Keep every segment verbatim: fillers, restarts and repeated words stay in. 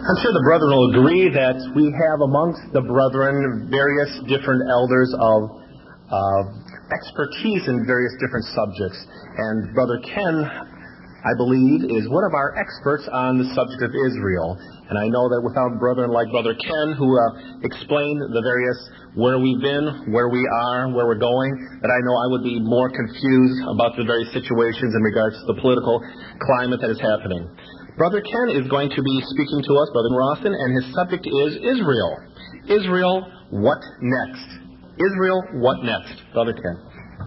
I'm sure the brethren will agree that we have amongst the brethren various different elders of uh, expertise in various different subjects. And Brother Ken, I believe, is one of our experts on the subject of Israel. And I know that without brethren like Brother Ken, who uh, explained the various where we've been, where we are, where we're going, that I know I would be more confused about the various situations in regards to the political climate that is happening. Brother Ken is going to be speaking to us, Brother Rawson, and his subject is Israel. Israel, what next? Israel, what next? Brother Ken.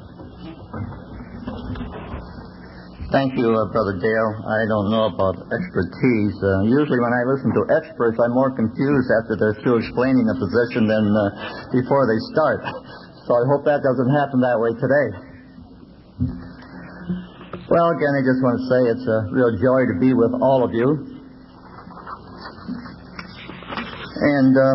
Thank you, uh, Brother Dale. I don't know about expertise. Uh, usually when I listen to experts, I'm more confused after they're through explaining a position than uh, before they start. So I hope that doesn't happen that way today. Well, again, I just want to say it's a real joy to be with all of you. And uh,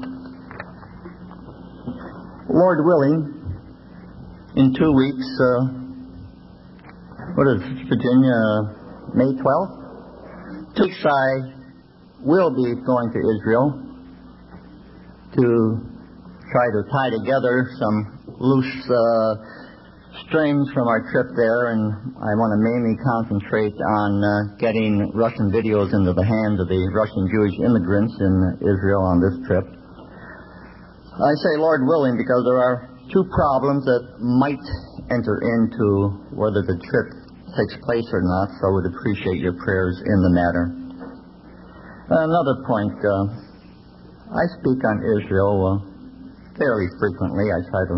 Lord willing, in two weeks, uh, what is it, Virginia, May twelfth? Two weeks I will be going to Israel to try to tie together some loose uh, strings from our trip there, and I want to mainly concentrate on uh, getting Russian videos into the hands of the Russian Jewish immigrants in Israel on this trip. I say Lord willing because there are two problems that might enter into whether the trip takes place or not, so I would appreciate your prayers in the matter. Another point, uh, I speak on Israel uh, fairly frequently. I try to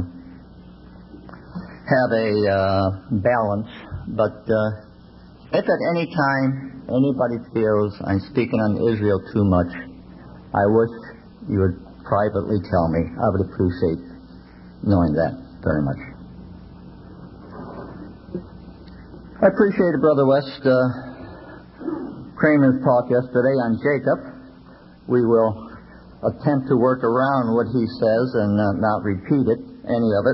have a uh, balance, but uh, if at any time anybody feels I'm speaking on Israel too much, I wish you would privately tell me. I would appreciate knowing that very much. I appreciated Brother West uh, Kramer's talk yesterday on Jacob. We will attempt to work around what he says and uh, not repeat it, any of it.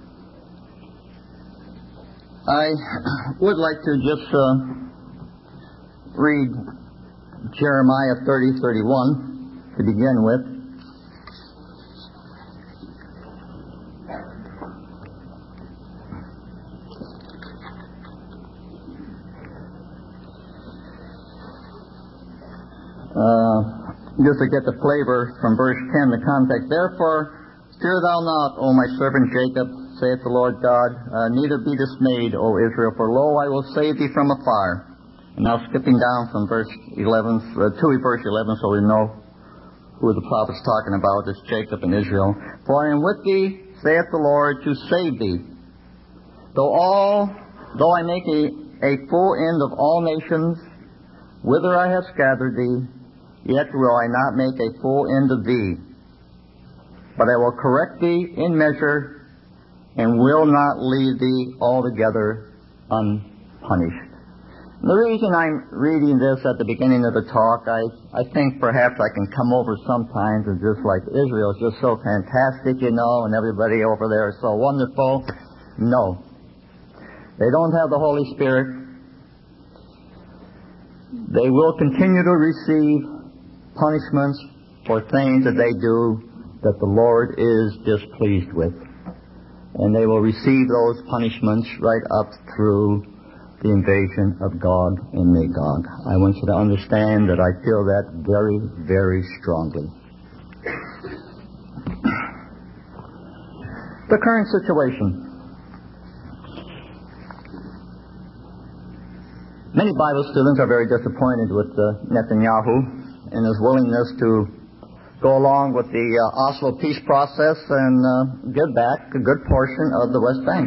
I would like to just uh, read Jeremiah thirty thirty-one to begin with. Uh, just to get the flavor from verse ten, the context. Therefore, fear thou not, O my servant Jacob, saith the Lord God, uh, neither be dismayed, O Israel, for lo, I will save thee from afar. And now skipping down from verse eleven, uh, to verse eleven, so we know who the prophet's talking about, is Jacob and Israel. For I am with thee, saith the Lord, to save thee. Though all, though I make a, a full end of all nations, whither I have scattered thee, yet will I not make a full end of thee. But I will correct thee in measure, and will not leave thee altogether unpunished. The reason I'm reading this at the beginning of the talk, I, I think perhaps I can come over sometimes and just like Israel is just so fantastic, you know, and everybody over there is so wonderful. No. They don't have the Holy Spirit. They will continue to receive punishments for things that they do that the Lord is displeased with. And they will receive those punishments right up through the invasion of Gog and Magog. I want you to understand that I feel that very, very strongly. The current situation. Many Bible students are very disappointed with uh, Netanyahu and his willingness to go along with the uh, Oslo peace process and uh, give back a good portion of the West Bank.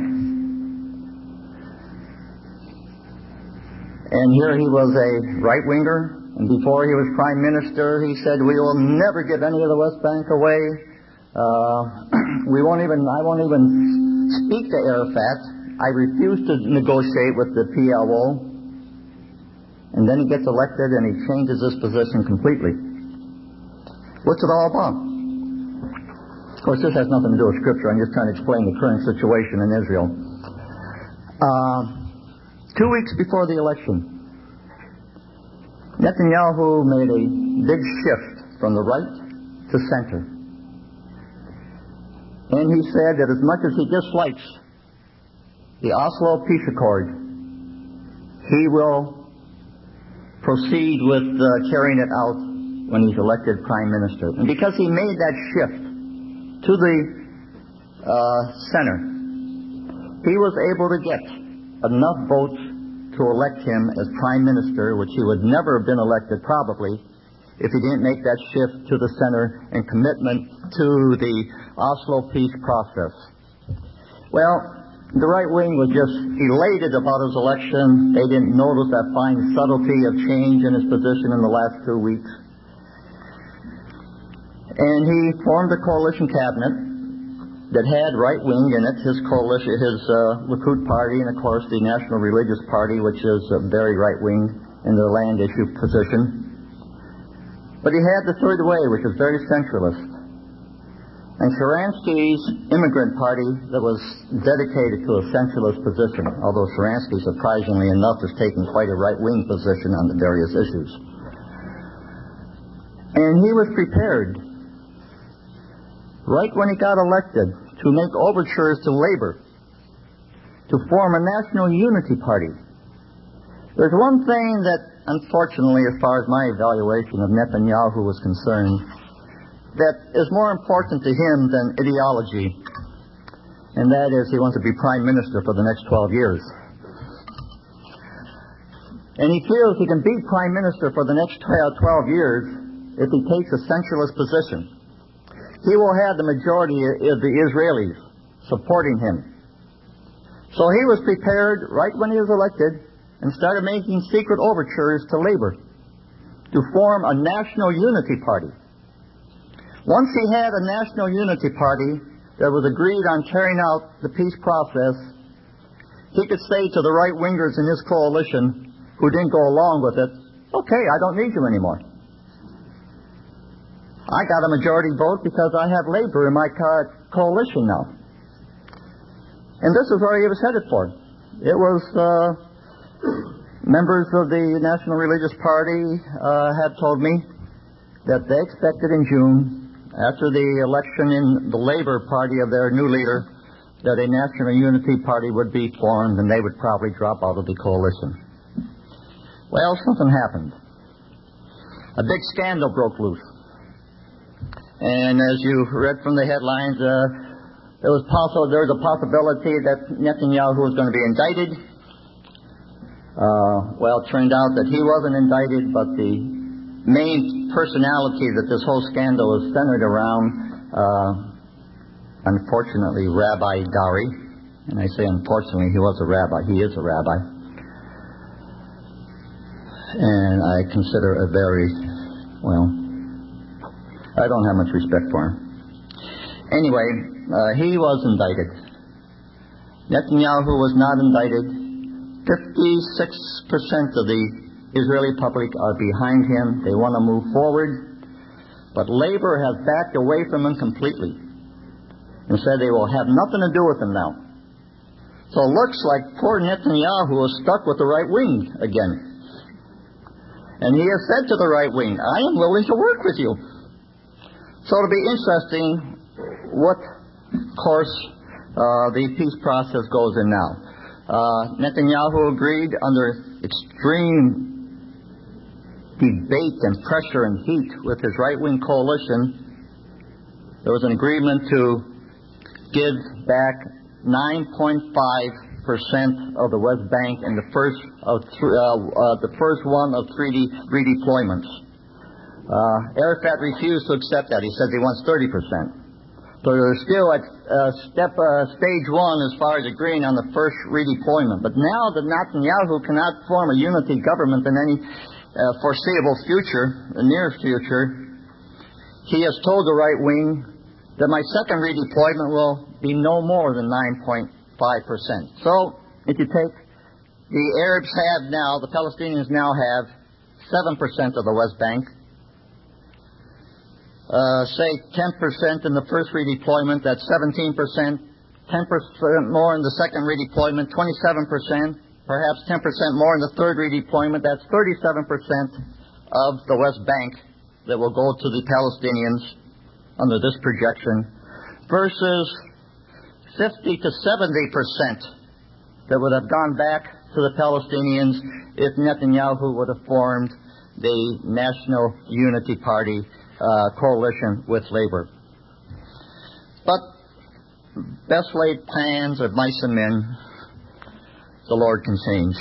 And here he was a right-winger, and before he was prime minister, he said, we will never give any of the West Bank away. Uh, we won't even, I won't even speak to Arafat. I refuse to negotiate with the P L O. And then he gets elected and he changes his position completely. What's it all about? Of course, this has nothing to do with Scripture. I'm just trying to explain the current situation in Israel. Uh, two weeks before the election, Netanyahu made a big shift from the right to center. And he said that as much as he dislikes the Oslo Peace Accord, he will proceed with uh, carrying it out when he's elected Prime Minister. And because he made that shift to the uh, center, he was able to get enough votes to elect him as Prime Minister, which he would never have been elected probably if he didn't make that shift to the center and commitment to the Oslo peace process. Well, the right wing was just elated about his election. They didn't notice that fine subtlety of change in his position in the last two weeks. And he formed a coalition cabinet that had right wing in it, his coalition, his uh, Likud party, and of course the National Religious Party, which is uh, very right wing in their land issue position. But he had the Third Way, which is very centralist. And Sharansky's immigrant party that was dedicated to a centralist position, although Sharansky, surprisingly enough, is taking quite a right-wing position on the various issues. And he was prepared, right when he got elected, to make overtures to labor to form a national unity party. There's one thing that, unfortunately, as far as my evaluation of Netanyahu was concerned, that is more important to him than ideology, and that is he wants to be Prime Minister for the next twelve years. And he feels he can be Prime Minister for the next twelve years if he takes a centralist position. He will have the majority of the Israelis supporting him. So he was prepared right when he was elected and started making secret overtures to labor to form a national unity party. Once he had a national unity party that was agreed on carrying out the peace process, he could say to the right-wingers in his coalition who didn't go along with it, okay, I don't need you anymore. I got a majority vote because I have labor in my co- coalition now. And this is where he was headed for. It was uh, members of the National Religious Party uh, had told me that they expected in June, after the election in the Labour Party of their new leader, that a National Unity Party would be formed and they would probably drop out of the coalition. Well, something happened. A big scandal broke loose. And as you read from the headlines, uh, there was possible, there was a possibility that Netanyahu was going to be indicted. Uh, well, it turned out that he wasn't indicted, but the main personality that this whole scandal is centered around, uh, unfortunately, Rabbi Dari. And I say unfortunately, he was a rabbi. He is a rabbi. And I consider a very, well, I don't have much respect for him. Anyway, uh, he was indicted. Netanyahu was not indicted. fifty-six percent of the Israeli public are behind him. They want to move forward. But labor has backed away from him completely and said they will have nothing to do with him now. So it looks like poor Netanyahu is stuck with the right wing again. And he has said to the right wing, I am willing to work with you. So it'll be interesting what course uh, the peace process goes in now. Uh, Netanyahu agreed under extreme debate and pressure and heat with his right-wing coalition. There was an agreement to give back nine point five percent of the West Bank in the first of th- uh, uh, the first one of three de- redeployments. Uh, Arafat refused to accept that. He said he wants thirty percent. So they're still at uh, step uh, stage one as far as agreeing on the first redeployment. But now that Netanyahu cannot form a unity government in any uh, foreseeable future, the near future, he has told the right wing that my second redeployment will be no more than nine point five percent. So if you take the Arabs have now, the Palestinians now have seven percent of the West Bank. Uh, say ten percent in the first redeployment, that's seventeen percent. ten percent more in the second redeployment, twenty-seven percent. Perhaps ten percent more in the third redeployment, that's thirty-seven percent. of the West Bank that will go to the Palestinians under this projection versus fifty to seventy percent that would have gone back to the Palestinians if Netanyahu would have formed the National Unity Party uh, coalition with Labor. But best laid plans of mice and men, the Lord can change.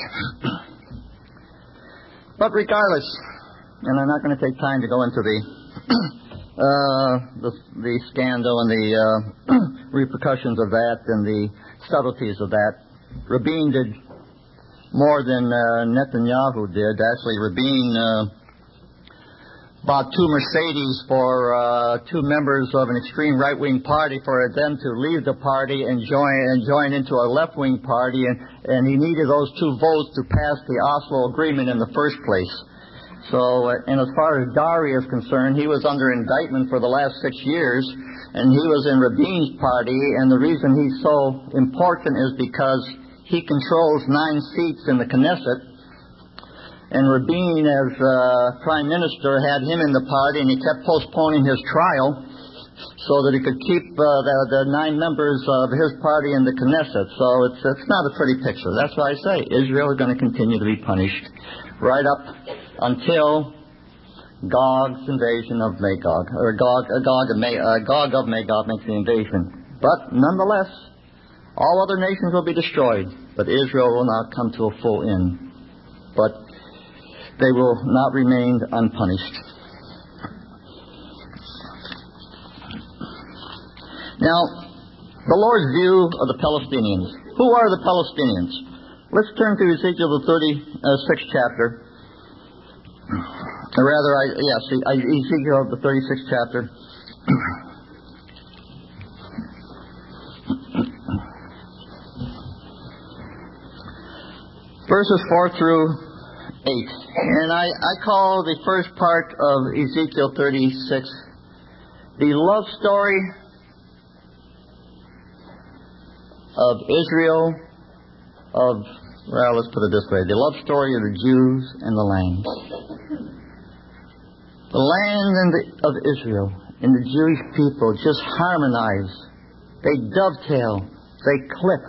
But regardless, and I'm not going to take time to go into the uh, the, the scandal and the uh, repercussions of that and the subtleties of that. Rabin did more than uh, Netanyahu did. Actually, Rabin uh, bought two Mercedes for uh, two members of an extreme right-wing party for them to leave the party and join and join into a left-wing party, and, and he needed those two votes to pass the Oslo Agreement in the first place. So, uh, and as far as Dari is concerned, he was under indictment for the last six years, and he was in Rabin's party, and the reason he's so important is because he controls nine seats in the Knesset, and Rabin, as uh, Prime Minister, had him in the party, and he kept postponing his trial so that he could keep uh, the, the nine members of his party in the Knesset. So it's, it's not a pretty picture. That's why I say Israel is going to continue to be punished right up until Gog's invasion of Magog, or Gog, uh, Gog, of, Ma- uh, Gog of Magog makes the invasion. But nonetheless, all other nations will be destroyed, but Israel will not come to a full end. But they will not remain unpunished. Now, the Lord's view of the Palestinians. Who are the Palestinians? Let's turn to Ezekiel, the thirty-sixth chapter. Or rather, I, yes, Ezekiel, the thirty-sixth chapter. Verses four through eight. And I, I call the first part of Ezekiel thirty-six the love story of Israel, of, well, let's put it this way, the love story of the Jews and the land. The land and the, of Israel and the Jewish people just harmonize. They dovetail. They click.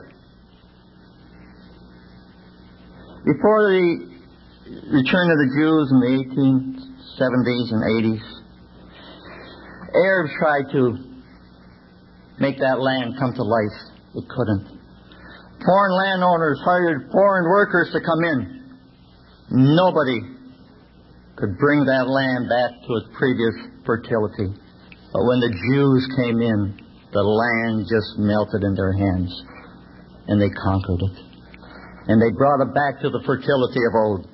Before the return of the Jews in the eighteen seventies and eighties, Arabs tried to make that land come to life. It couldn't. Foreign landowners hired foreign workers to come in. Nobody could bring that land back to its previous fertility. But when the Jews came in, the land just melted in their hands, and they conquered it. And they brought it back to the fertility of old.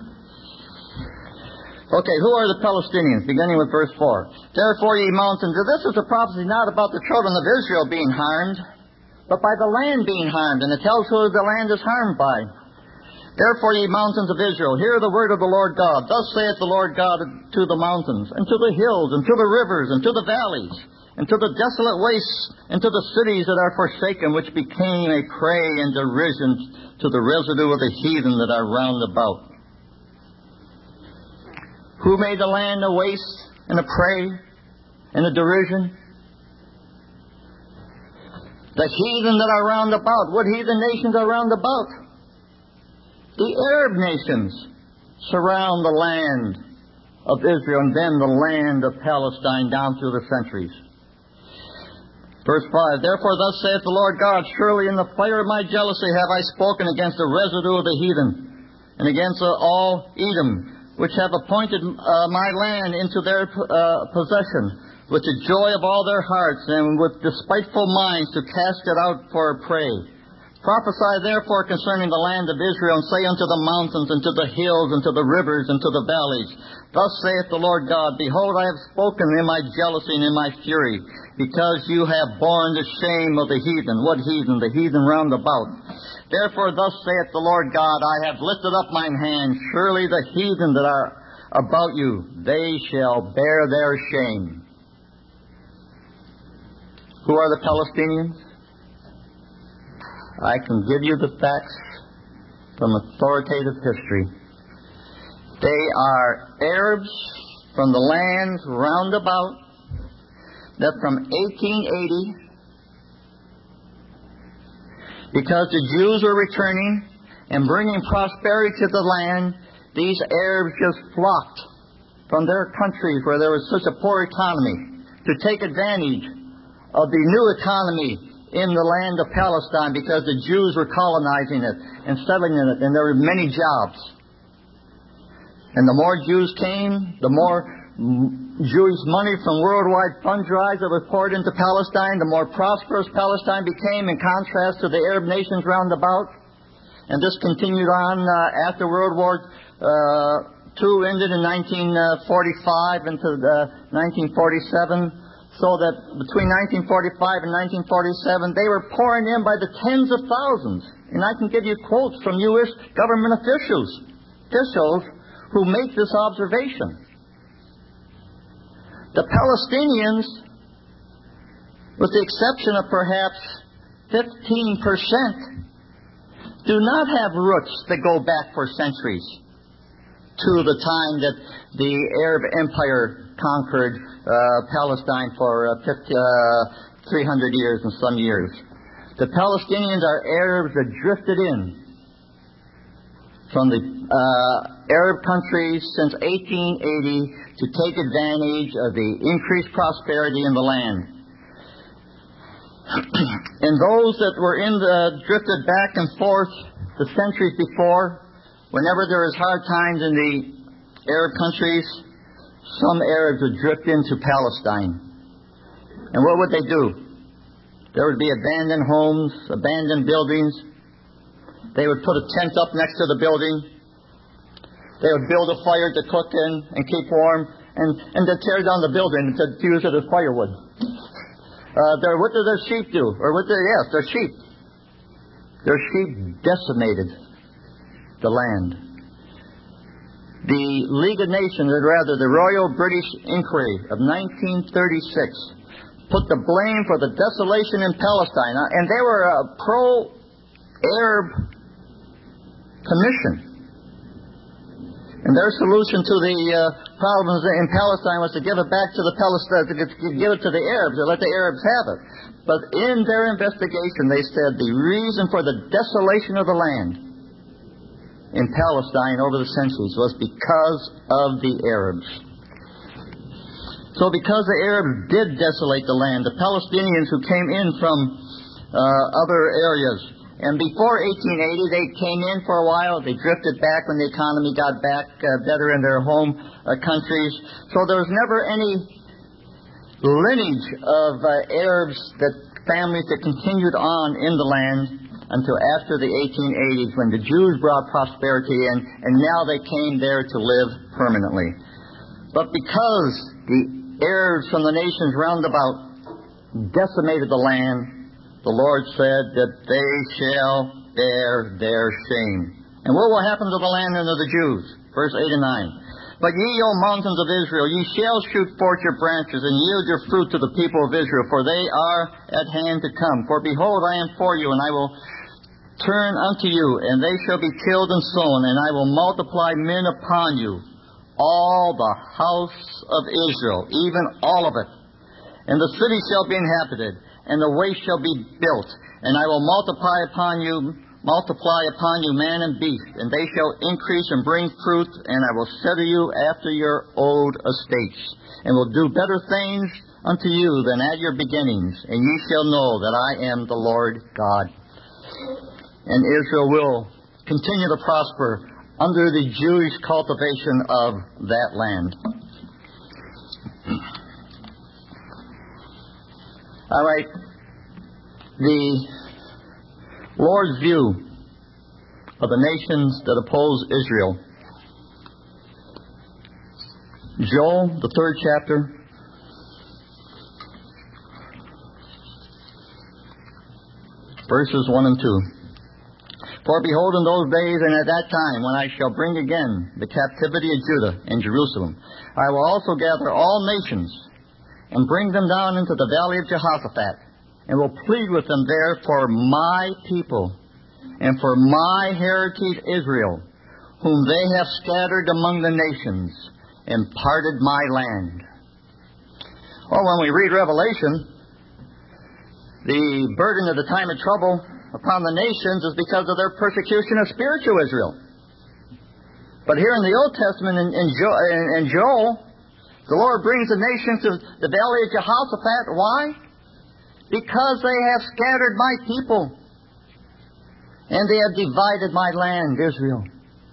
Okay, who are the Palestinians? Beginning with verse four. Therefore, ye mountains, this is a prophecy not about the children of Israel being harmed, but by the land being harmed. And it tells who the land is harmed by. Therefore, ye mountains of Israel, hear the word of the Lord God. Thus saith the Lord God to the mountains, and to the hills, and to the rivers, and to the valleys, and to the desolate wastes, and to the cities that are forsaken, which became a prey and derision to the residue of the heathen that are round about. Who made the land a waste, and a prey, and a derision? The heathen that are round about. What heathen nations are round about? The Arab nations surround the land of Israel and then the land of Palestine down through the centuries. Verse five, therefore thus saith the Lord God, surely in the fire of my jealousy have I spoken against the residue of the heathen, and against uh, all Edom, which have appointed uh, my land into their uh, possession, with the joy of all their hearts, and with despiteful minds to cast it out for a prey. Prophesy therefore concerning the land of Israel, and say unto the mountains, and to the hills, and to the rivers, and to the valleys, thus saith the Lord God, behold, I have spoken in my jealousy and in my fury, because you have borne the shame of the heathen. What heathen? The heathen round about. Therefore thus saith the Lord God, I have lifted up mine hand, surely the heathen that are about you, they shall bear their shame. Who are the Palestinians? I can give you the facts from authoritative history. They are Arabs from the lands round about, that from eighteen eighty, because the Jews were returning and bringing prosperity to the land, these Arabs just flocked from their countries where there was such a poor economy to take advantage of the new economy in the land of Palestine, because the Jews were colonizing it and settling in it, and there were many jobs. And the more Jews came, the more Jewish money from worldwide fund drives that was poured into Palestine, the more prosperous Palestine became in contrast to the Arab nations round about. And this continued on uh, after World War uh, Two ended in nineteen forty-five into uh, nineteen forty-seven, so that between nineteen forty-five and nineteen forty-seven, they were pouring in by the tens of thousands. And I can give you quotes from U S government officials, officials who make this observation. The Palestinians, with the exception of perhaps fifteen percent, do not have roots that go back for centuries to the time that the Arab Empire conquered uh, Palestine for uh, fifty, uh, three hundred years and some years. The Palestinians are Arabs that drifted in from the uh, Arab countries since eighteen eighty to take advantage of the increased prosperity in the land. And those that were in the drifted back and forth the centuries before, whenever there was hard times in the Arab countries, some Arabs would drift into Palestine. And what would they do? There would be abandoned homes, abandoned buildings. They would put a tent up next to the building. They would build a fire to cook in and keep warm, and, and to tear down the building to use it as firewood. Uh, their, what do their sheep do? Or what do, yes, their sheep. Their sheep decimated the land. The League of Nations, or rather the Royal British Inquiry of nineteen thirty-six, put the blame for the desolation in Palestine, and they were a pro-Arab commission. And their solution to the uh, problems in Palestine was to give it back to the Palestine, to give it to the Arabs, or let the Arabs have it. But in their investigation, they said the reason for the desolation of the land in Palestine over the centuries was because of the Arabs. So because the Arabs did desolate the land, the Palestinians who came in from uh, other areas, and before eighteen eighty, they came in for a while. They drifted back when the economy got back uh, better in their home uh, countries. So there was never any lineage of uh, Arabs, that families that continued on in the land until after the eighteen eighties, when the Jews brought prosperity in, and now they came there to live permanently. But because the Arabs from the nations round about decimated the land, the Lord said that they shall bear their shame. And what will happen to the land and to the Jews? Verse eight and nine. But ye, O mountains of Israel, ye shall shoot forth your branches, and yield your fruit to the people of Israel, for they are at hand to come. For behold, I am for you, and I will turn unto you, and they shall be tilled and sown, and I will multiply men upon you, all the house of Israel, even all of it. And the city shall be inhabited, and the way shall be built, and I will multiply upon you, multiply upon you man and beast, and they shall increase and bring fruit, and I will settle you after your old estates, and will do better things unto you than at your beginnings, and ye shall know that I am the Lord God. And Israel will continue to prosper under the Jewish cultivation of that land. All right. The Lord's view of the nations that oppose Israel. Joel, the third chapter. Verses one and two. For behold, in those days and at that time, when I shall bring again the captivity of Judah and Jerusalem, I will also gather all nations and bring them down into the valley of Jehoshaphat, and will plead with them there for my people and for my heritage Israel, whom they have scattered among the nations, and parted my land. Well, when we read Revelation, the burden of the time of trouble upon the nations is because of their persecution of spiritual Israel. But here in the Old Testament, in, in, jo- in, in Joel, the Lord brings the nations to the valley of Jehoshaphat. Why? Because they have scattered my people, and they have divided my land, Israel.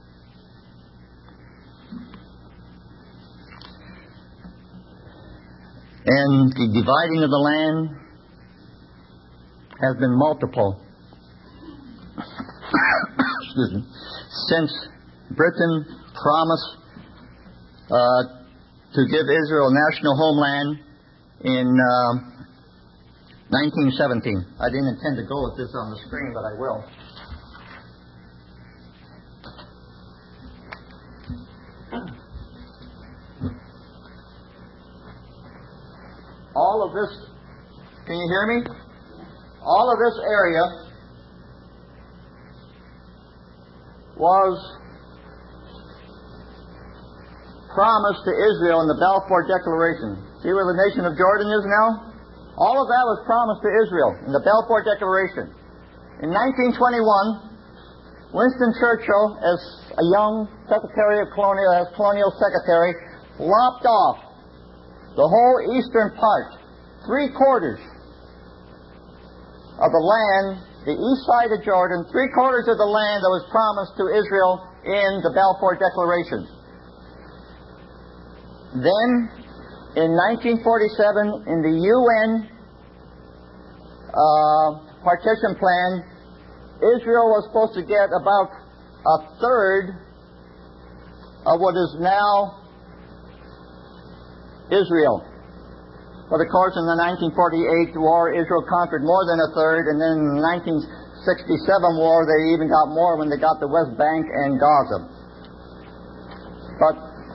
And the dividing of the land has been multiple. Excuse me. Since Britain promised uh, to give Israel a national homeland in uh, nineteen seventeen. I didn't intend to go with this on the screen, but I will. All of this, can you hear me? All of this area was promised to Israel in the Balfour Declaration. See where the nation of Jordan is now? All of that was promised to Israel in the Balfour Declaration. In nineteen twenty-one, Winston Churchill, as a young Secretary of Colonial, as Colonial Secretary, lopped off the whole eastern part, three quarters of the land, the east side of Jordan, three quarters of the land that was promised to Israel in the Balfour Declaration. Then, in nineteen forty-seven, in the U N uh, partition plan, Israel was supposed to get about a third of what is now Israel. But of course, in the nineteen forty-eight war, Israel conquered more than a third, and then in the nineteen sixty-seven war, they even got more when they got the West Bank and Gaza. But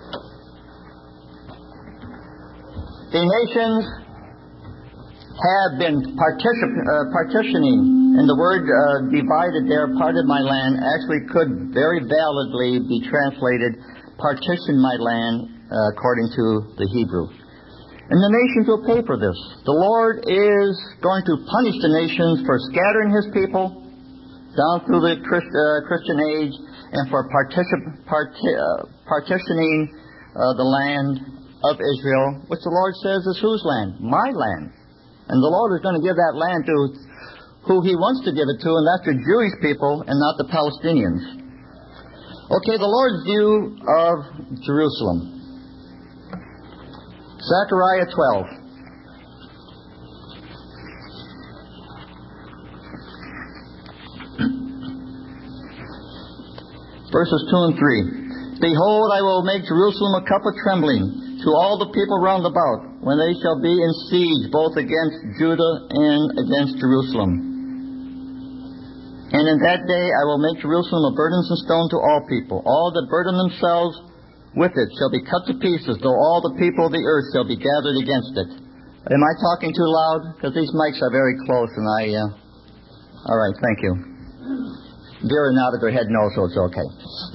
the nations have been particip- uh, partitioning, and the word uh, divided there, parted my land, actually could very validly be translated, partition my land, uh, according to the Hebrew. And the nations will pay for this. The Lord is going to punish the nations for scattering His people down through the Christ, uh, Christian age, and for particip- parti- uh, partitioning uh, the land of Israel, which the Lord says is whose land? My land. And the Lord is going to give that land to who He wants to give it to, and that's the Jewish people and not the Palestinians. Okay, the Lord's view of Jerusalem. Zechariah twelve. Verses two and three. Behold, I will make Jerusalem a cup of trembling to all the people round about, when they shall be in siege both against Judah and against Jerusalem. And in that day I will make Jerusalem a burdensome stone to all people. All that burden themselves with it shall be cut to pieces, though all the people of the earth shall be gathered against it. Am I talking too loud? Because these mics are very close, and I... Uh... All right, thank you. Vera nodded her head no, so it's okay.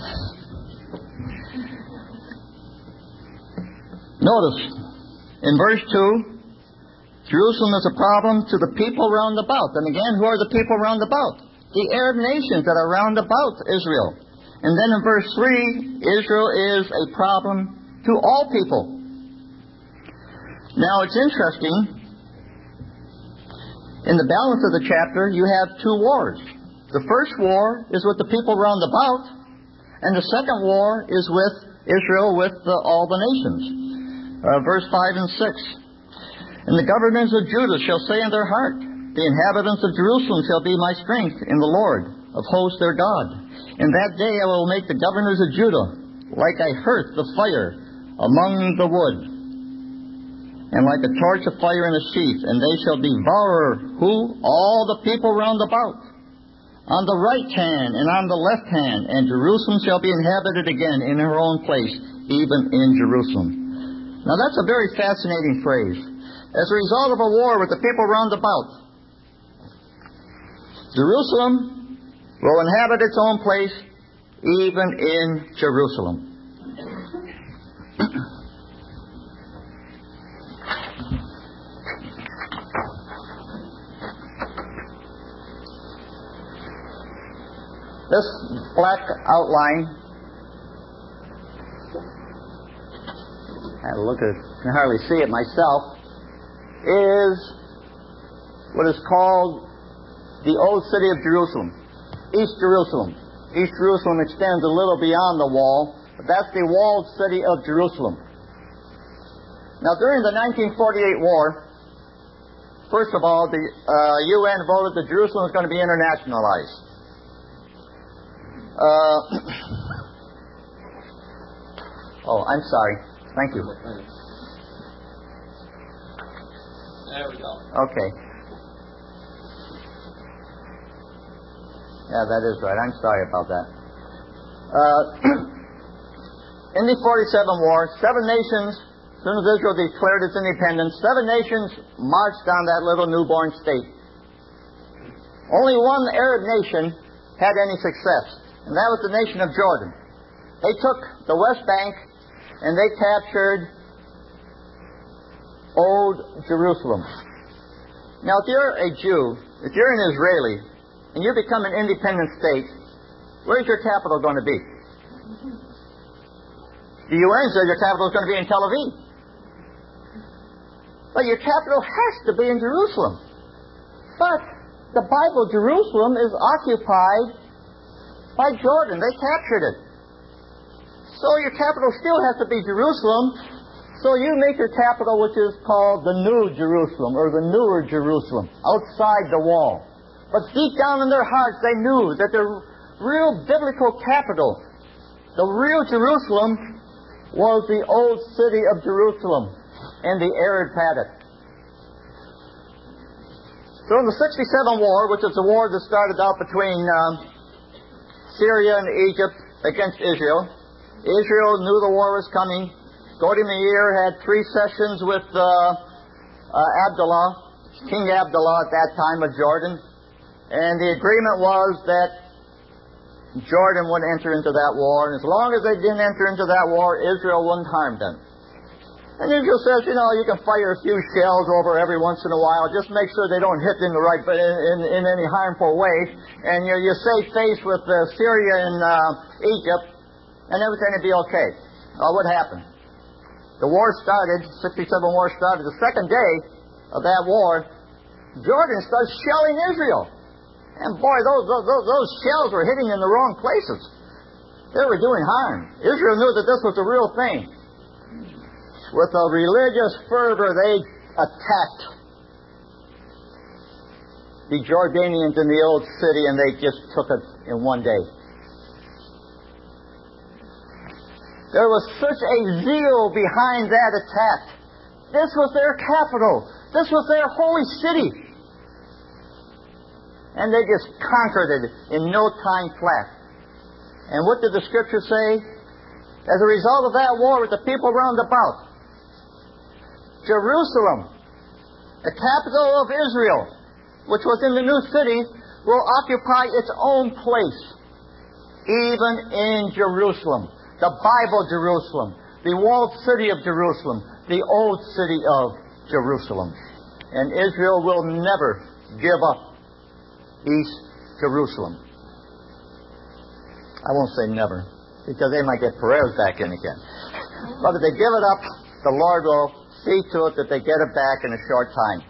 Notice, in verse two, Jerusalem is a problem to the people round about. And again, who are the people round about? The Arab nations that are round about Israel. And then in verse three, Israel is a problem to all people. Now it's interesting, in the balance of the chapter, you have two wars. The first war is with the people round about, and the second war is with Israel, with the, all the nations. Uh, verse five and six. And the governors of Judah shall say in their heart, the inhabitants of Jerusalem shall be my strength in the Lord of hosts their God. In that day I will make the governors of Judah like a hearth of fire among the wood, and like a torch of fire in a sheath, and they shall devour who? All the people round about, on the right hand and on the left hand, and Jerusalem shall be inhabited again in her own place, even in Jerusalem. Now that's a very fascinating phrase. As a result of a war with the people round about, Jerusalem will inhabit its own place, even in Jerusalem. This black outline, I had to look at it, I can hardly see it myself, is what is called the Old City of Jerusalem, East Jerusalem. East Jerusalem extends a little beyond the wall, but that's the walled city of Jerusalem. Now, during the nineteen forty-eight war, first of all, the uh, U N voted that Jerusalem was going to be internationalized. Uh, oh, I'm sorry. Thank you. There we go. Okay. Yeah, that is right. I'm sorry about that. Uh, in the forty-seven war, seven nations, as soon as Israel declared its independence, seven nations marched on that little newborn state. Only one Arab nation had any success, and that was the nation of Jordan. They took the West Bank and they captured Old Jerusalem. Now, if you're a Jew, if you're an Israeli, and you become an independent state, where's your capital going to be? The U N says your capital is going to be in Tel Aviv. But your capital has to be in Jerusalem. But the Bible, Jerusalem, is occupied by Jordan. They captured it. So your capital still has to be Jerusalem. So you make your capital, which is called the New Jerusalem, or the Newer Jerusalem, outside the wall. But deep down in their hearts, they knew that the real biblical capital, the real Jerusalem, was the old city of Jerusalem, and the Arabs had it. So in the sixty-seven war, which is the war that started out between uh, Syria and Egypt against Israel, Israel knew the war was coming. Godi Meir had three sessions with uh, uh, Abdullah, King Abdullah at that time of Jordan, and the agreement was that Jordan would enter into that war, and as long as they didn't enter into that war, Israel wouldn't harm them. And Israel says, you know, you can fire a few shells over every once in a while, just make sure they don't hit in the right, in, in, in any harmful way, and you, you save face with uh, Syria and uh, Egypt, and everything will be okay. Well, what happened? The war started, sixty-seven war started. The second day of that war, Jordan started shelling Israel. And boy, those, those, those shells were hitting in the wrong places. They were doing harm. Israel knew that this was the real thing. With a religious fervor, they attacked the Jordanians in the old city, and they just took it in one day. There was such a zeal behind that attack. This was their capital. This was their holy city. And they just conquered it in no time flat. And what did the Scripture say? As a result of that war with the people round about, Jerusalem, the capital of Israel, which was in the new city, will occupy its own place, even in Jerusalem. The Bible Jerusalem, the walled city of Jerusalem, the old city of Jerusalem. And Israel will never give up East Jerusalem. I won't say never, because they might get Perez back in again. But if they give it up, the Lord will see to it that they get it back in a short time.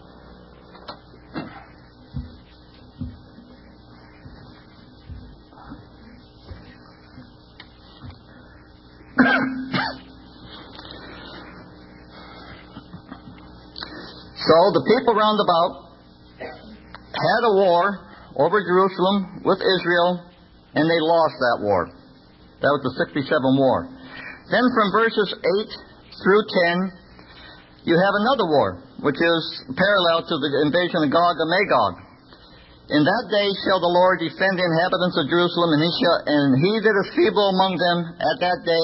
So the people round about had a war over Jerusalem with Israel, and they lost that war. That was the sixty-seven war. Then from verses eight through ten, you have another war, which is parallel to the invasion of Gog and Magog. In that day shall the Lord defend the inhabitants of Jerusalem, and he, shall, and he that is feeble among them at that day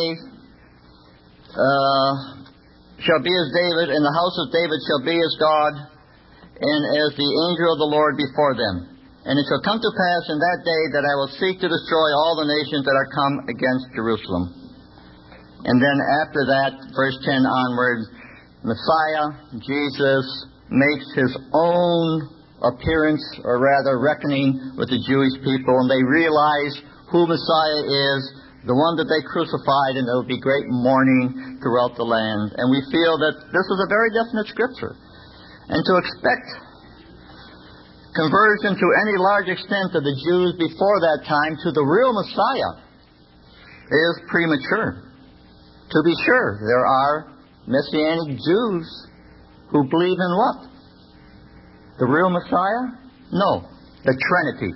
uh, shall be as David, and the house of David shall be as God, and as the angel of the Lord before them. And it shall come to pass in that day that I will seek to destroy all the nations that are come against Jerusalem. And then after that, verse ten onward, Messiah, Jesus, makes his own appearance, or rather reckoning with the Jewish people, and they realize who Messiah is, the one that they crucified, and there will be great mourning throughout the land. And we feel that this is a very definite scripture. And to expect conversion to any large extent of the Jews before that time to the real Messiah is premature. To be sure, there are Messianic Jews who believe in what? The real Messiah? No, the Trinity.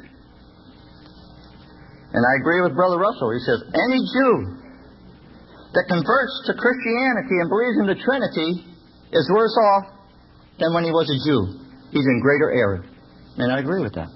And I agree with Brother Russell. He says, any Jew that converts to Christianity and believes in the Trinity is worse off than when he was a Jew. He's in greater error. And I agree with that.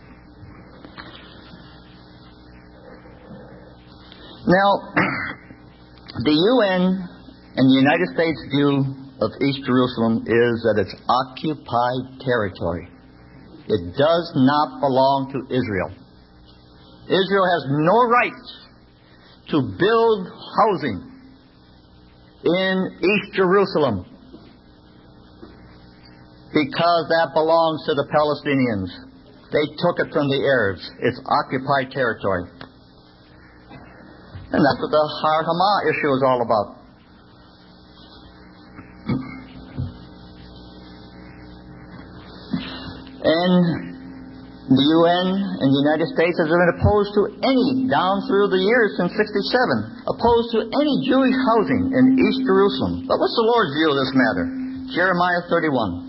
Now, the U N and the United States view of East Jerusalem is that it's occupied territory. It does not belong to Israel. Israel has no right to build housing in East Jerusalem, because that belongs to the Palestinians. They took it from the Arabs. It's occupied territory. And that's what the Har Hama issue is all about. And the U N and the United States has been opposed to any, down through the years since sixty-seven, opposed to any Jewish housing in East Jerusalem. But what's the Lord's view of this matter? Jeremiah thirty-one.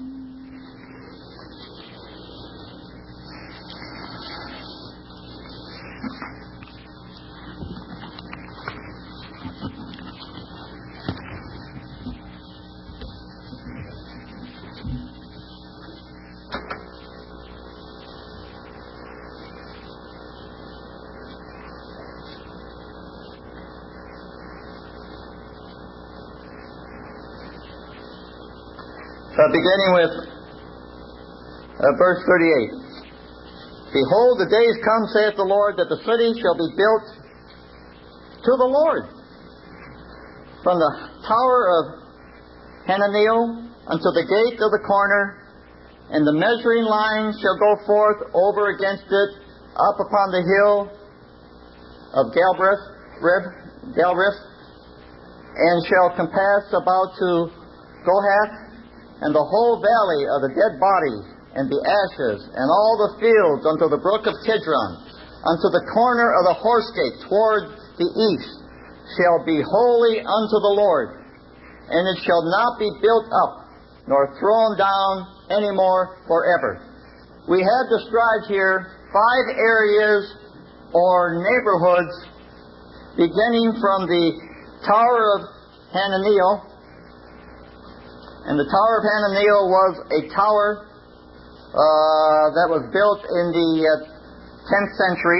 Uh, beginning with uh, verse thirty-eight. Behold, the days come, saith the Lord, that the city shall be built to the Lord, from the tower of Hananeel unto the gate of the corner, and the measuring line shall go forth over against it, up upon the hill of Galbrith, Rib, Galbrith, and shall compass about to Gohath, and the whole valley of the dead bodies, and the ashes, and all the fields unto the brook of Kidron, unto the corner of the horse gate toward the east, shall be holy unto the Lord, and it shall not be built up, nor thrown down any more forever. We have described here five areas or neighborhoods, beginning from the Tower of Hananeel. And the Tower of Hananeel was a tower uh, that was built in the uh, tenth century.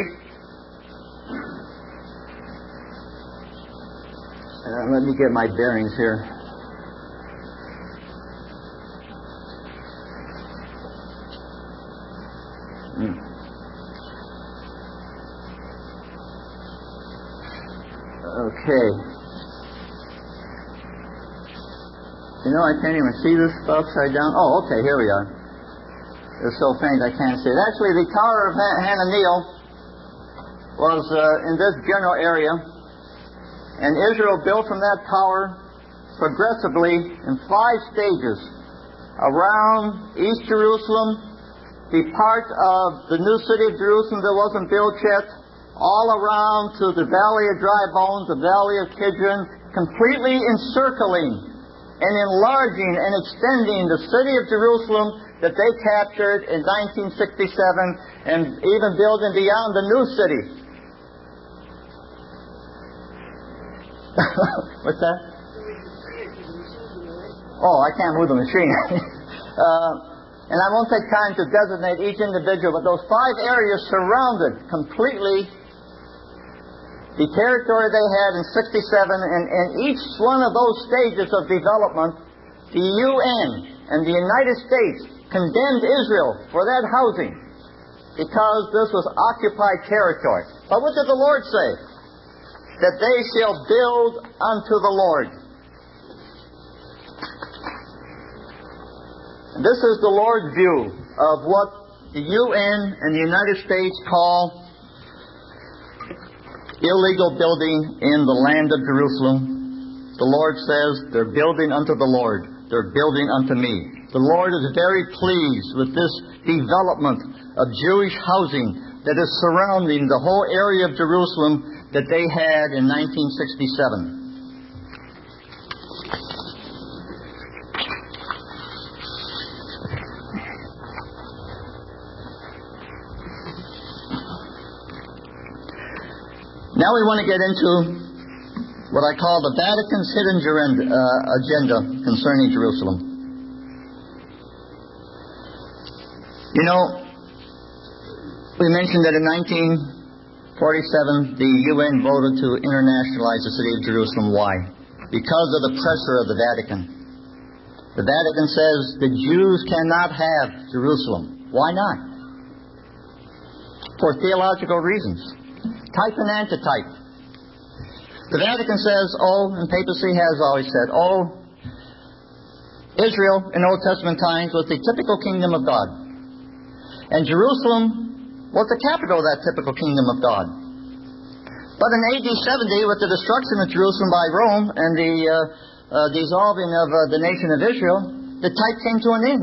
Uh, let me get my bearings here. Mm. Okay. You know, I can't even see this upside down. Oh, okay, here we are. It's so faint I can't see it. Actually, the Tower of Hananeel was uh, in this general area, and Israel built from that tower progressively in five stages around East Jerusalem, the part of the new city of Jerusalem that wasn't built yet, all around to the Valley of Dry Bones, the Valley of Kidron, completely encircling and enlarging and extending the city of Jerusalem that they captured in nineteen sixty-seven, and even building beyond the new city. What's that? Oh, I can't move the machine. uh, and I won't take time to designate each individual, but those five areas surrounded completely the territory they had in sixty-seven, and, and each one of those stages of development, the U N and the United States condemned Israel for that housing. because this was occupied territory. But what did the Lord say? That they shall build unto the Lord. And this is the Lord's view of what the U N and the United States call illegal building in the land of Jerusalem. The Lord says they're building unto the Lord. They're building unto me. The Lord is very pleased with this development of Jewish housing that is surrounding the whole area of Jerusalem that they had in nineteen sixty-seven. Now we want to get into what I call the Vatican's hidden gerend- uh, agenda concerning Jerusalem. You know, we mentioned that in nineteen forty-seven, the U N voted to internationalize the city of Jerusalem. Why? Because of the pressure of the Vatican. The Vatican says the Jews cannot have Jerusalem. Why not? For theological reasons. Type and antitype. The Vatican says, oh, and papacy has always said, oh, Israel in Old Testament times was the typical kingdom of God. And Jerusalem was the capital of that typical kingdom of God. But in A D seventy, with the destruction of Jerusalem by Rome and the uh, uh, dissolving of uh, the nation of Israel, the type came to an end.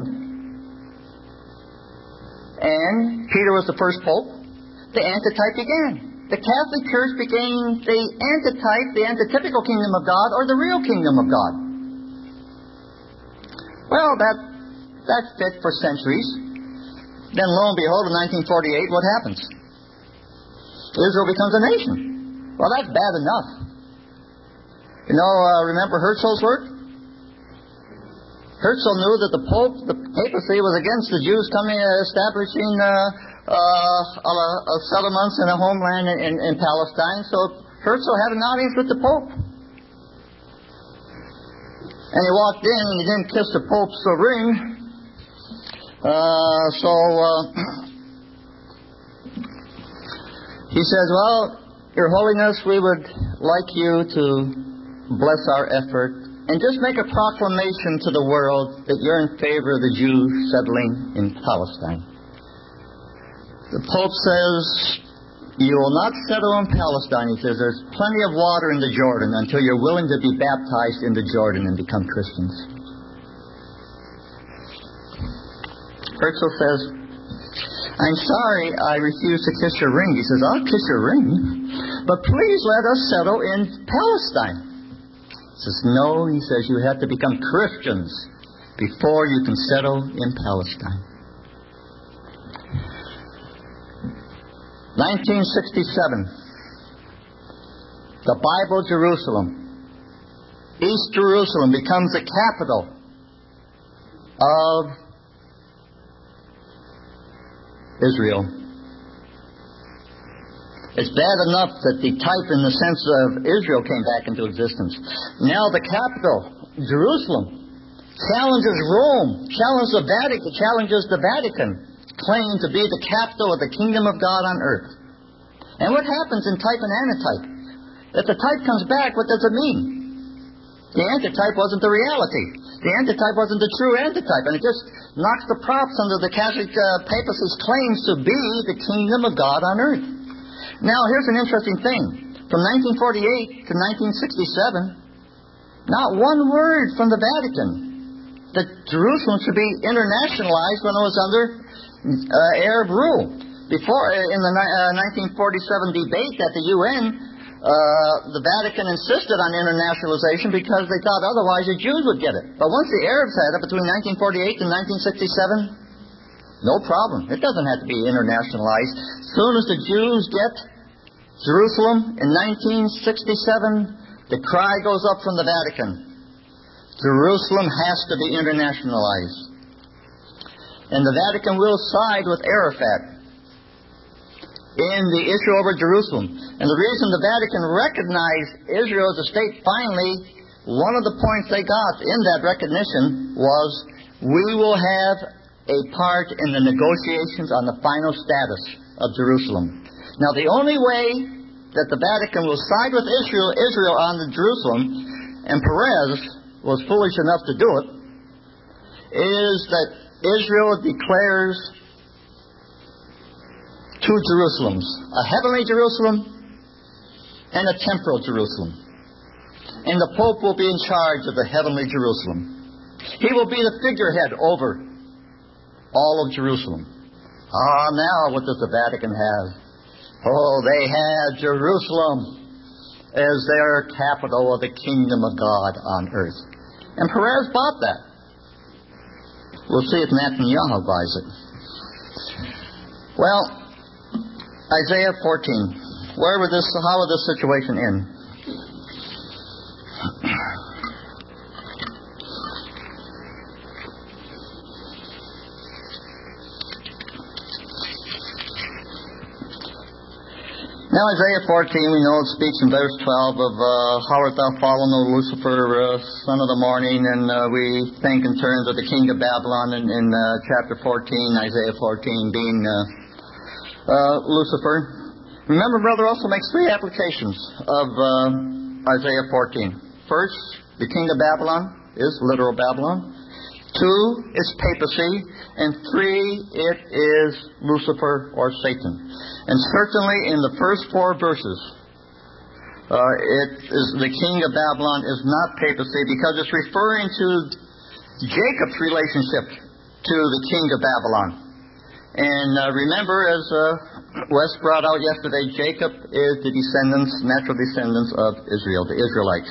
And Peter was the first pope. The antitype began. The Catholic Church became the antitype, the antitypical kingdom of God, or the real kingdom of God. Well, that that fit for centuries. Then, lo and behold, in nineteen forty-eight, what happens? Israel becomes a nation. Well, that's bad enough. You know, uh, remember Herzl's work? Herzl knew that the Pope, the papacy, was against the Jews coming, uh, establishing uh, uh, uh, settlements and a homeland in, in, in Palestine. So Herzl had an audience with the Pope. And he walked in and he didn't kiss the Pope's uh, ring. Uh, so uh, he says, well, Your Holiness, we would like you to bless our effort and just make a proclamation to the world that you're in favor of the Jews settling in Palestine. The Pope says, you will not settle in Palestine. He says, there's plenty of water in the Jordan until you're willing to be baptized in the Jordan and become Christians. Herzl says, I'm sorry I refuse to kiss your ring. He says, I'll kiss your ring, but please let us settle in Palestine. He says, no, he says, you have to become Christians before you can settle in Palestine. nineteen sixty-seven, the Bible Jerusalem, East Jerusalem, becomes the capital of Israel. It's bad enough that the type in the sense of Israel came back into existence. Now the capital, Jerusalem, challenges Rome, challenges the Vatican, challenges the Vatican, claiming to be the capital of the kingdom of God on earth. And what happens in type and antitype? If the type comes back, what does it mean? The antitype wasn't the reality. The antitype wasn't the true antitype. And it just knocks the props under the Catholic uh, papacy's claims to be the kingdom of God on earth. Now, here's an interesting thing. From nineteen forty-eight to nineteen sixty-seven, not one word from the Vatican that Jerusalem should be internationalized when it was under uh, Arab rule. Before, in the uh, nineteen forty-seven debate at the U N, uh, the Vatican insisted on internationalization because they thought otherwise the Jews would get it. But once the Arabs had it between nineteen forty-eight and nineteen sixty-seven, no problem. It doesn't have to be internationalized. As soon as the Jews get Jerusalem in nineteen sixty-seven, the cry goes up from the Vatican. Jerusalem has to be internationalized. And the Vatican will side with Arafat in the issue over Jerusalem. And the reason the Vatican recognized Israel as a state finally, one of the points they got in that recognition was, we will have a part in the negotiations on the final status of Jerusalem. Now, the only way that the Vatican will side with Israel, Israel on the Jerusalem, and Perez was foolish enough to do it, is that Israel declares two Jerusalems, a heavenly Jerusalem and a temporal Jerusalem. And the Pope will be in charge of the heavenly Jerusalem. He will be the figurehead over all of Jerusalem. Ah, now what does the Vatican have? Oh, they have Jerusalem as their capital of the kingdom of God on earth. And Perez bought that. We'll see if Netanyahu buys it. Well, Isaiah fourteen. Where would this, how would this situation end? Now Isaiah fourteen, we know it speaks in verse twelve of uh, how art thou fallen, O Lucifer, uh, son of the morning, and uh, we think in terms of the king of Babylon in, in uh, chapter fourteen, Isaiah fourteen being uh, uh, Lucifer. Remember, brother also makes three applications of uh, Isaiah fourteen. First, the king of Babylon is literal Babylon. Two, it's papacy. And three, it is Lucifer or Satan. And certainly in the first four verses, uh, it is the king of Babylon is not papacy because it's referring to Jacob's relationship to the king of Babylon. And uh, remember, as uh, Wes brought out yesterday, Jacob is the descendants, natural descendants of Israel, the Israelites.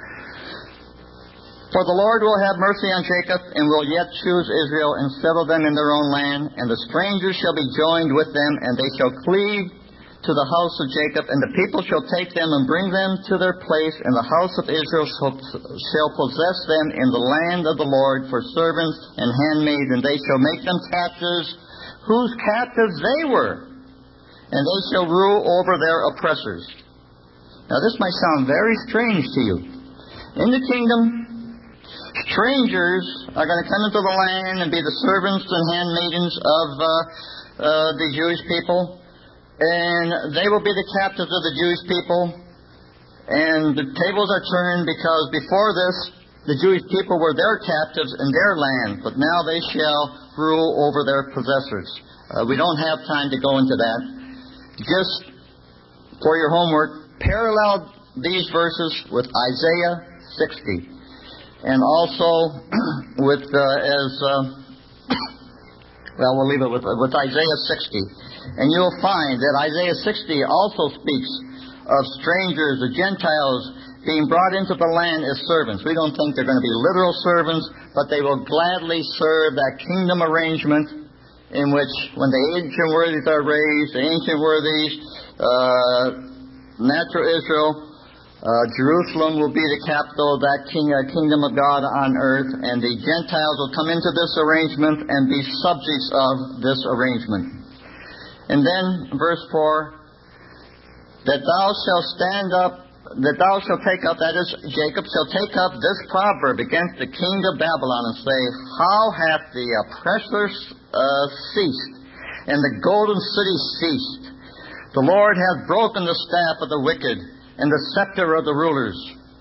For the Lord will have mercy on Jacob, and will yet choose Israel, and settle them in their own land. And the strangers shall be joined with them, and they shall cleave to the house of Jacob. And the people shall take them and bring them to their place, and the house of Israel shall, shall possess them in the land of the Lord for servants and handmaids. And they shall make them captives, whose captives they were. And they shall rule over their oppressors. Now this might sound very strange to you. In the kingdom, strangers are going to come into the land and be the servants and handmaidens of uh, uh, the Jewish people. And they will be the captives of the Jewish people. And the tables are turned because before this, the Jewish people were their captives in their land. But now they shall rule over their possessors. Uh, we don't have time to go into that. Just for your homework, parallel these verses with Isaiah sixty. And also with, uh, as, uh, well, we'll leave it with, with Isaiah sixty. And you'll find that Isaiah sixty also speaks of strangers, the Gentiles, being brought into the land as servants. We don't think they're going to be literal servants, but they will gladly serve that kingdom arrangement in which when the ancient worthies are raised, the ancient worthies, uh, natural Israel, Uh, Jerusalem will be the capital of that king, uh, kingdom of God on earth, and the Gentiles will come into this arrangement and be subjects of this arrangement. And then, verse four, that thou shalt stand up, that thou shalt take up, that is, Jacob shall take up this proverb against the king of Babylon and say, how hath the oppressor uh, ceased, and the golden city ceased? The Lord hath broken the staff of the wicked, and the scepter of the rulers.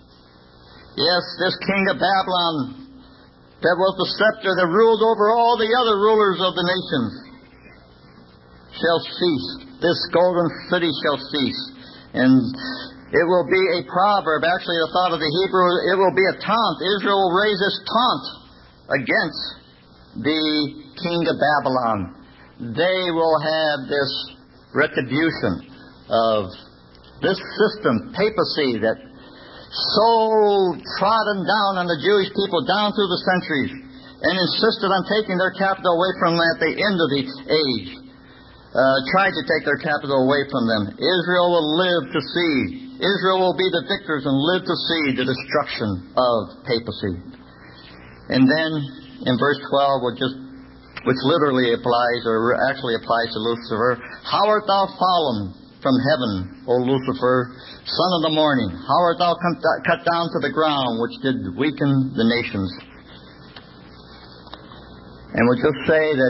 Yes, this king of Babylon, that was the scepter that ruled over all the other rulers of the nations, shall cease. This golden city shall cease. And it will be a proverb. Actually, the thought of the Hebrew, it will be a taunt. Israel will raise this taunt against the king of Babylon. They will have this retribution of this system, papacy, that so trodden down on the Jewish people down through the centuries and insisted on taking their capital away from them at the end of the age, uh, tried to take their capital away from them. Israel will live to see, Israel will be the victors and live to see the destruction of papacy. And then in verse twelve, which, just, which literally applies, or actually applies to Lucifer, how art thou fallen from heaven, O Lucifer, son of the morning? How art thou cut down to the ground, which did weaken the nations? And we'll just say that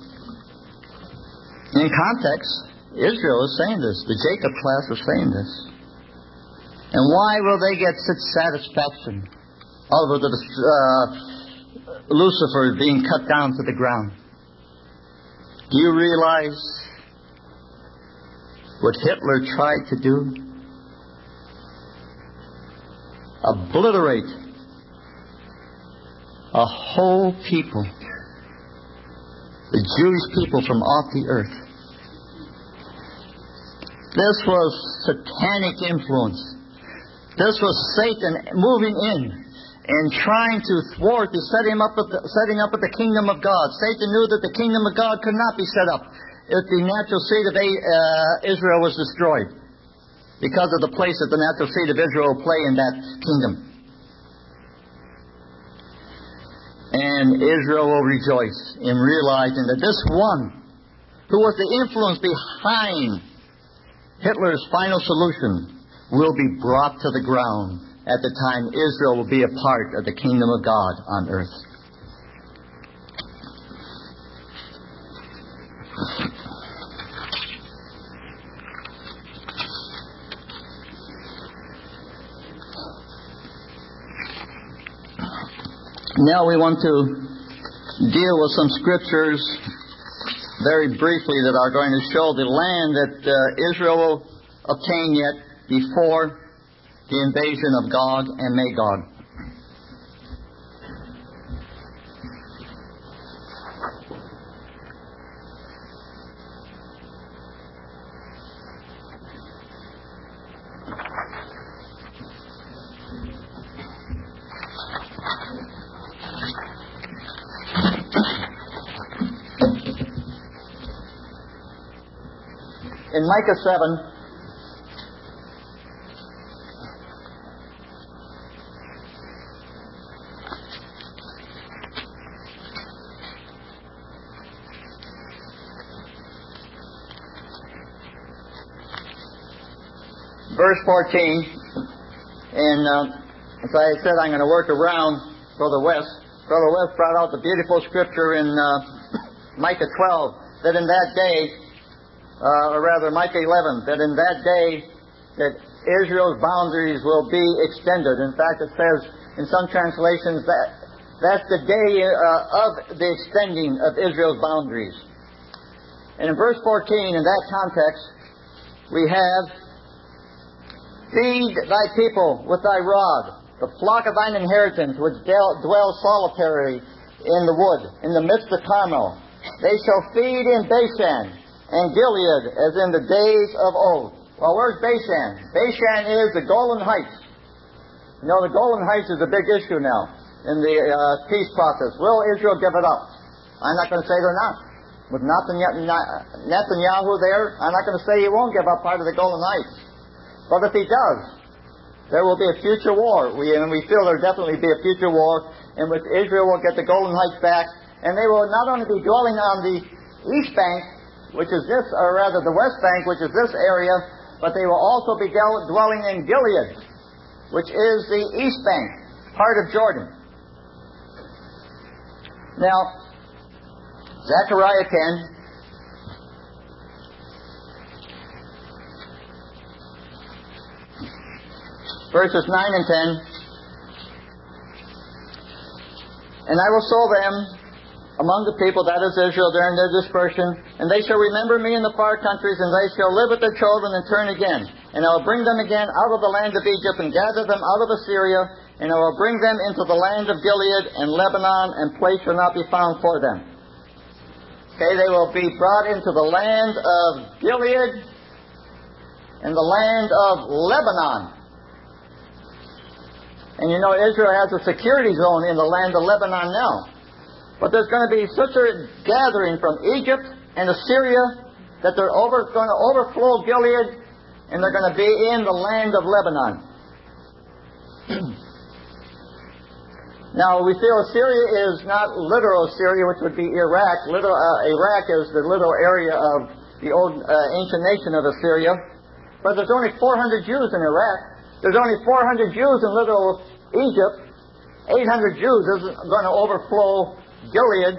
in context, Israel is saying this. The Jacob class is saying this. And why will they get such satisfaction over the uh, Lucifer being cut down to the ground? Do you realize what Hitler tried to do? Obliterate a whole people, the Jewish people, from off the earth. This was satanic influence. This was Satan moving in and trying to thwart the setting up of the, setting up of the kingdom of God. Satan knew that the kingdom of God could not be set up if the natural seed of uh, Israel was destroyed, because of the place that the natural seed of Israel will play in that kingdom. And Israel will rejoice in realizing that this one, who was the influence behind Hitler's final solution, will be brought to the ground at the time Israel will be a part of the kingdom of God on earth. Now we want to deal with some scriptures very briefly that are going to show the land that uh, Israel will obtain yet before the invasion of Gog and Magog. In Micah seven, verse fourteen, and uh, as I said, I'm going to work around Brother West. Brother West brought out the beautiful scripture in uh, Micah twelve, that in that day, Uh, or rather, Micah eleven, that in that day that Israel's boundaries will be extended. In fact, it says in some translations that that's the day uh, of the extending of Israel's boundaries. And in verse fourteen, in that context, we have, feed thy people with thy rod, the flock of thine inheritance, which dwell solitary in the wood, in the midst of Carmel. They shall feed in Bashan and Gilead, as in the days of old. Well, where's Bashan? Bashan is the Golan Heights. You know, the Golan Heights is a big issue now in the uh, peace process. Will Israel give it up? I'm not going to say they're not. With Netanyahu there, I'm not going to say he won't give up part of the Golan Heights. But if he does, there will be a future war. We, and we feel there will definitely be a future war in which Israel will get the Golan Heights back, and they will not only be dwelling on the east bank, which is this, or rather the west bank, which is this area, but they will also be dwelling in Gilead, which is the east bank, part of Jordan. Now, Zechariah ten, verses nine and ten, and I will sow them among the people, that is Israel, during their dispersion, and they shall remember me in the far countries, and they shall live with their children and turn again. And I will bring them again out of the land of Egypt, and gather them out of Assyria, and I will bring them into the land of Gilead and Lebanon, and place shall not be found for them. Okay, they will be brought into the land of Gilead and the land of Lebanon. And you know, Israel has a security zone in the land of Lebanon now. But there's going to be such a gathering from Egypt and Assyria that they're over, going to overflow Gilead, and they're going to be in the land of Lebanon. Now, we feel Assyria is not literal Assyria, which would be Iraq. Little, uh, Iraq is the little area of the old uh, ancient nation of Assyria. But there's only four hundred Jews in Iraq. There's only four hundred Jews in little Egypt. eight hundred Jews isn't going to overflow Gilead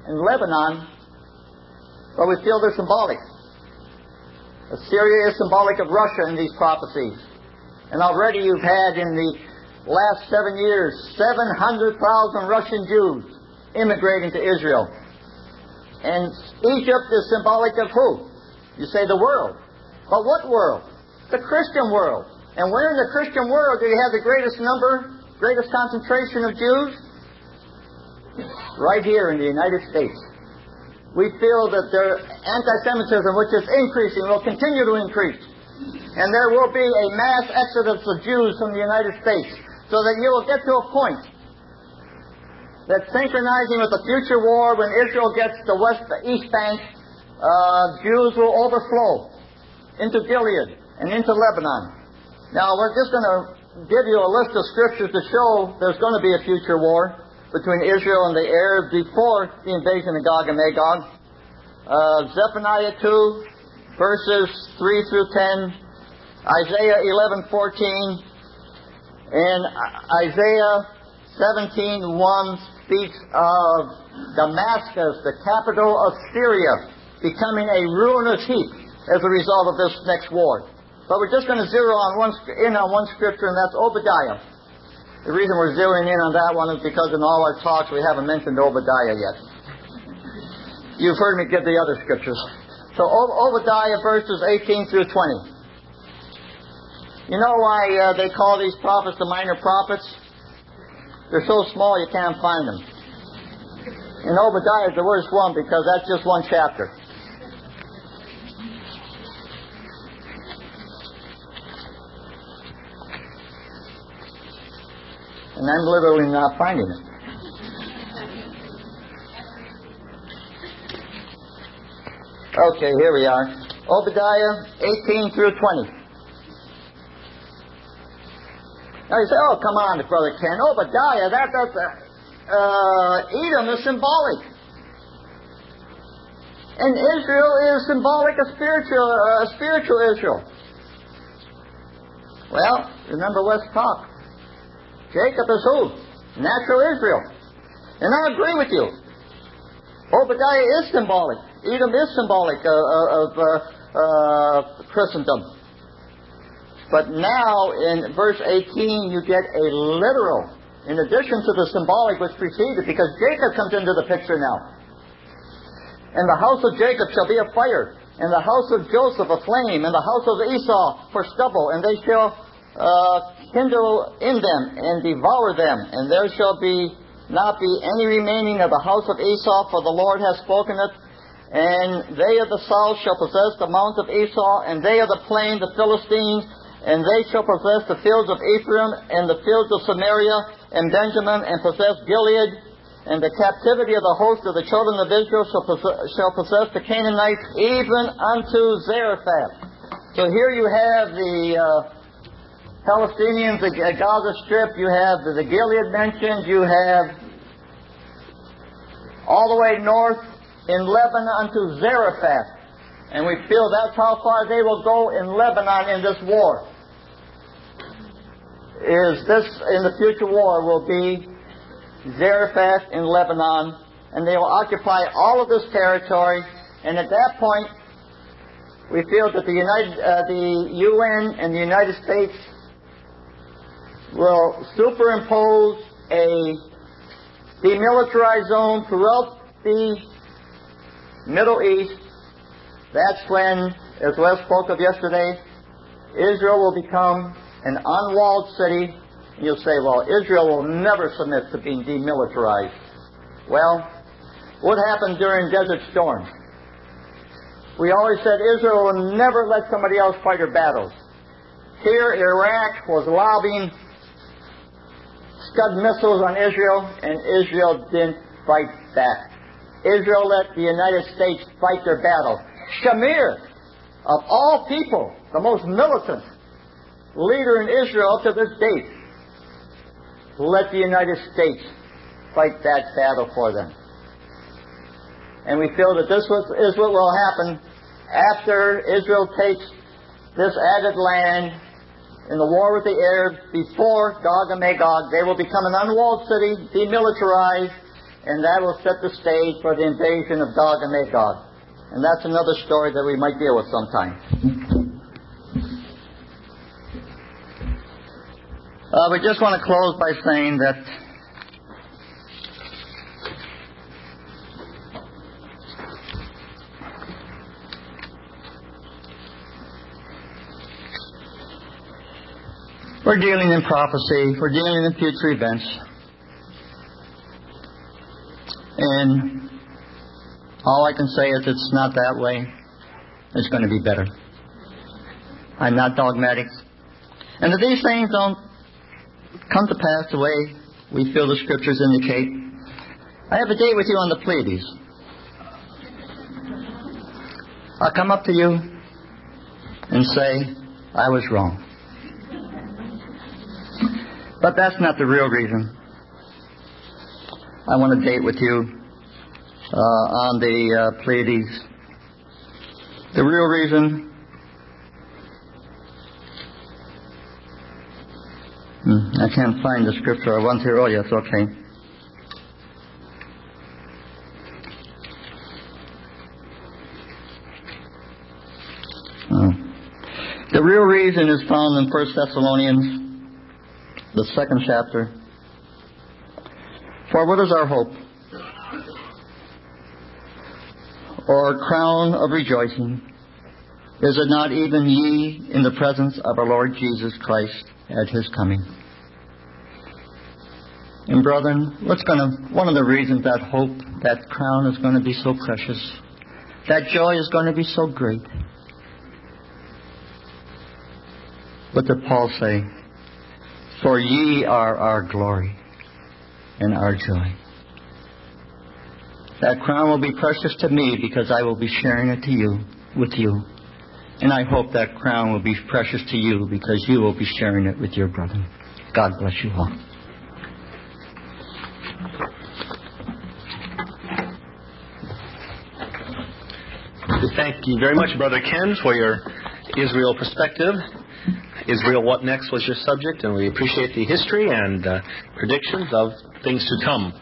and Lebanon, but we feel they're symbolic. Assyria is symbolic of Russia in these prophecies. And already you've had in the last seven years, seven hundred thousand Russian Jews immigrating to Israel. And Egypt is symbolic of who? You say the world. But what world? The Christian world. And where in the Christian world do you have the greatest number, greatest concentration of Jews? Right here in the United States. We feel that their anti-Semitism, which is increasing, will continue to increase. And there will be a mass exodus of Jews from the United States, so that you will get to a point that synchronizing with the future war, when Israel gets the West, the East Bank, uh, Jews will overflow into Gilead and into Lebanon. Now, we're just going to give you a list of scriptures to show there's going to be a future war between Israel and the Arabs before the invasion of Gog and Magog. Uh, Zephaniah two, verses three through ten, Isaiah eleven fourteen, and Isaiah seventeen one speaks of Damascus, the capital of Syria, becoming a ruinous heap as a result of this next war. But we're just going to zero on one, in on one scripture, and that's Obadiah. The reason we're zeroing in on that one is because in all our talks we haven't mentioned Obadiah yet. You've heard me give the other scriptures. So Obadiah verses eighteen through twenty. You know why uh, they call these prophets the minor prophets? They're so small you can't find them. And Obadiah is the worst one because that's just one chapter. And I'm literally not finding it. Okay, here we are. Obadiah eighteen through twenty. Now you say, oh, come on, Brother Ken. Obadiah, that, that's, uh, uh, Edom is symbolic. And Israel is symbolic of spiritual, uh, spiritual Israel. Well, remember West talk. Jacob is who? Natural Israel. And I agree with you. Obadiah is symbolic. Edom is symbolic uh, of uh, uh, Christendom. But now, in verse eighteen, you get a literal, in addition to the symbolic which preceded, because Jacob comes into the picture now. And the house of Jacob shall be a fire, and the house of Joseph a flame, and the house of Esau for stubble, and they shall uh, kindle in them and devour them, and there shall be not be any remaining of the house of Esau, for the Lord has spoken it. And they of the south shall possess the mount of Esau, and they of the plain the Philistines, and they shall possess the fields of Ephraim, and the fields of Samaria, and Benjamin, and possess Gilead, and the captivity of the host of the children of Israel shall possess, shall possess the Canaanites, even unto Zarephath. So here you have the uh, Palestinians, the Gaza Strip, you have the, the Gilead mentioned, you have all the way north in Lebanon unto Zarephath. And we feel that's how far they will go in Lebanon in this war. Is this, in the future war, will be Zarephath in Lebanon, and they will occupy all of this territory, and at that point, we feel that the United, uh, the U N and the United States will superimpose a demilitarized zone throughout the Middle East. That's when, as Wes spoke of yesterday, Israel will become an unwalled city. And you'll say, well, Israel will never submit to being demilitarized. Well, what happened during Desert Storm? We always said Israel will never let somebody else fight her battles. Here, Iraq was lobbing Scud missiles on Israel, and Israel didn't fight back. Israel let the United States fight their battle. Shamir, of all people, the most militant leader in Israel to this date, let the United States fight that battle for them. And we feel that this is what will happen after Israel takes this added land in the war with the Arabs. Before Gog and Magog, they will become an unwalled city, demilitarized, and that will set the stage for the invasion of Gog and Magog. And that's another story that we might deal with sometime. Uh, we just want to close by saying that we're dealing in prophecy, we're dealing in future events. And all I can say is it's not that way. It's going to be better. I'm not dogmatic. And if these things don't come to pass the way we feel the Scriptures indicate, I have a date with you on the Pleiades. I'll come up to you and say, I was wrong. But that's not the real reason. I want to date with you uh, on the uh, Pleiades. The real reason, hmm, I can't find the scripture I want here. Oh, yes, okay. Oh. The real reason is found in First Thessalonians, the second chapter. For what is our hope? Or crown of rejoicing? Is it not even ye in the presence of our Lord Jesus Christ at His coming? And brethren, what's going to, one of the reasons that hope, that crown is going to be so precious, that joy is going to be so great. What did Paul say? For ye are our glory and our joy. That crown will be precious to me because I will be sharing it to you, with you. And I hope that crown will be precious to you because you will be sharing it with your brother. God bless you all. Thank you very much, Brother Ken, for your Israel perspective. Israel, what next was your subject, and we appreciate the history and uh, predictions of things to come.